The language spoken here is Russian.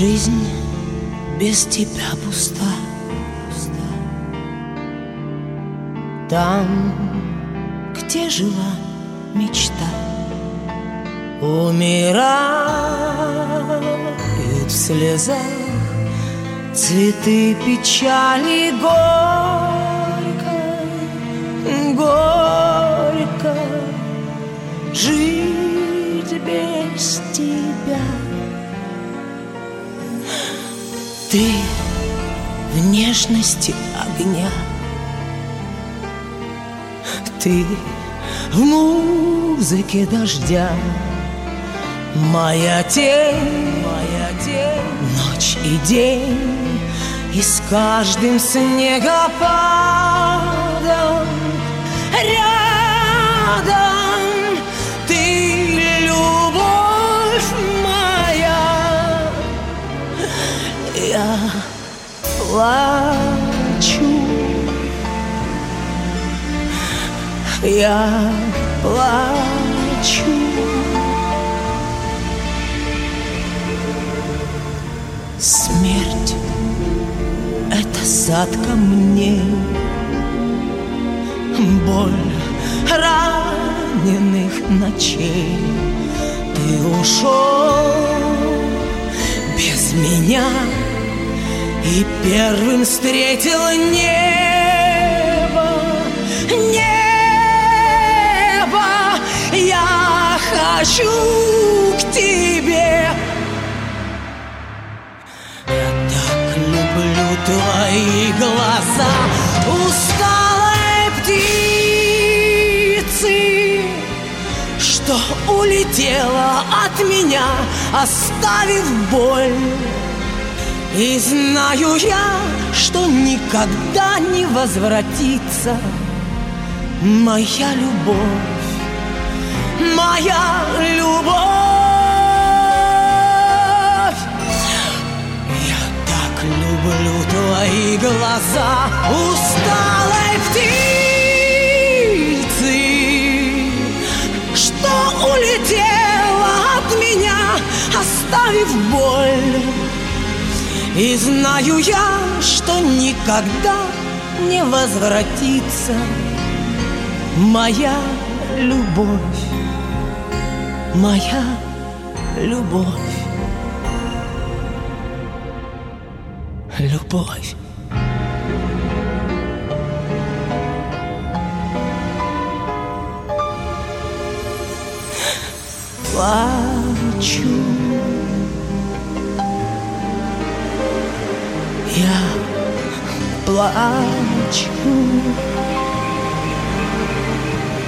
Жизнь без тебя пуста. Там, где жила мечта, умирают в слезах цветы печали. Горько, горько жить без тебя. Ты в нежности огня, ты в музыке дождя. Моя тень, ночь и день, и с каждым снегопадом рядом ты, любовь моя. Я плачу, я плачу. Смерть — это сад камней, боль раненых ночей. Ты ушел без меня и первым встретил небо, небо. Я хочу к тебе. Твои глаза усталой птицы, что улетела от меня, оставив боль. И знаю я, что никогда не возвратится моя любовь, моя любовь. Люблю твои глаза усталой птицы, что улетела от меня, оставив боль. И знаю я, что никогда не возвратится моя любовь, моя любовь. Любовь. Плачу, я плачу.